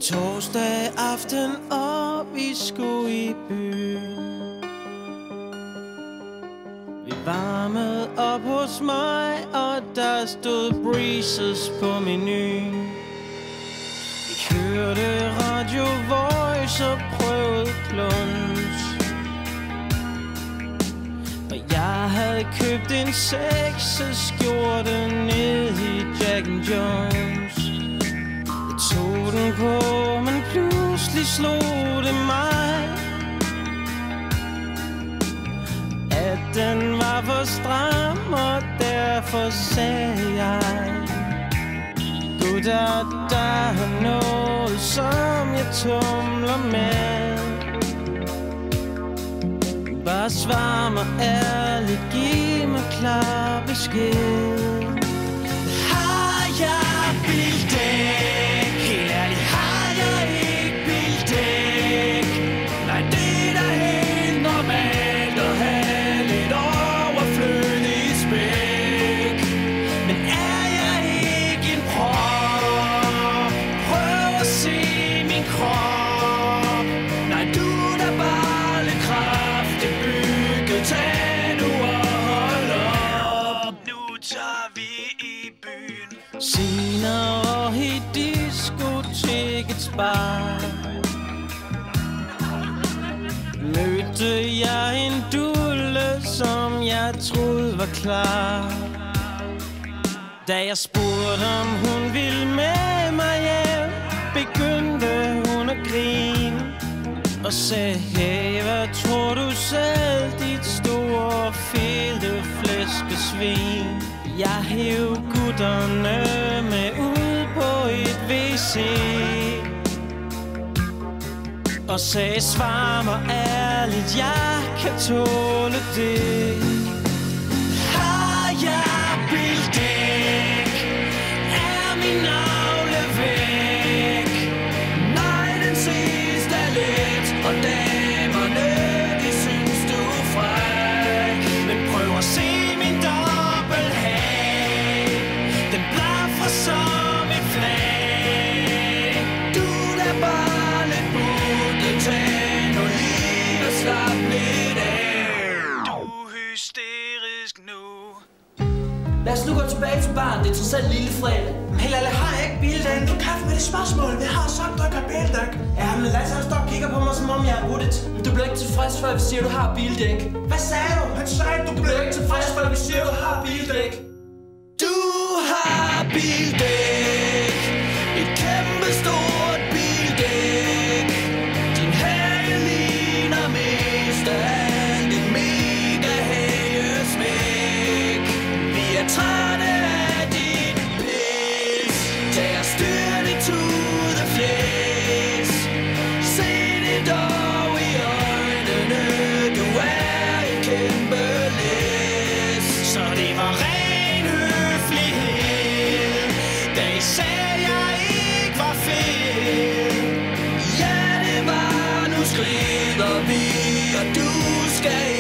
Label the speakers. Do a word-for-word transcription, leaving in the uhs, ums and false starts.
Speaker 1: Torsdag aften, og vi skulle i byen. Vi varmede op hos mig, og der stod breezes på menuen. Vi kørte Radio Voice og prøvede kluns. Og jeg havde købt en sexeskjorte ned i Jack and Jones. Jeg tog den på, men pludselig slog det mig, at den var for stram, og derfor sagde jeg: gutter, der er noget, som jeg tumler med. Bare svar mig ærligt, giv mig klar besked. Har jeg bildæk? Helt ærligt, har jeg ikke bildæk? Nej, det er da helt normalt at have lidt overflødig spæk. Men er jeg ikke en prop? Prøv at se min krop. Nej, du er da bare lidt kraftigt bygget. Tag nu og hold op. Nu tager vi i byen. Senere i diskotekets bar mødte jeg en dulle, som jeg troede var klar. Da jeg spurgte, om hun ville med mig hjem, begyndte hun at grine og sagde: hey, hvad tror du selv, dit store, fede flæskesvin? Jeg hev gutterne med ud på et W C og sagde: svar mig ærligt, jeg kan tåle det. Har jeg bildæk? Er min navle væk? Nej, den sidste er let, og damerne, de synes du er fræk. Men prøv at se min dobbelthag, den blaffer som et flag. Du er bare lidt butte, tag nu lige og slap lidt af. Du er hysterisk nu.
Speaker 2: Lad os nu gå tilbage til baren, det er trods alt lille fredag.
Speaker 3: Helt ærligt, har jeg ikke bildæk? Du kan med det spørgsmål, vi har sagt, du ikke har bildæk. Ja, men lad os stå og kigge på mig, som om jeg er buttet.
Speaker 2: Men du bliver ikke tilfreds, før vi siger, du har bildæk.
Speaker 3: Hvad sagde du? Han sagde, du,
Speaker 2: Du bliver ikke tilfreds, før vi siger, du har bildæk.
Speaker 1: Du har bildæk, et kæmpe stort bildæk. Din hage ligner mest af alt et mega hagesmæk. Vi er trætte af dit pis, tag og styr det to the flæs. Se det dog i øjnene, du er et kæmpe læs. Så det var ren høflighed, da I sagde, jeg ikke var fed. Ja, det var, nu skrider vi, og du skal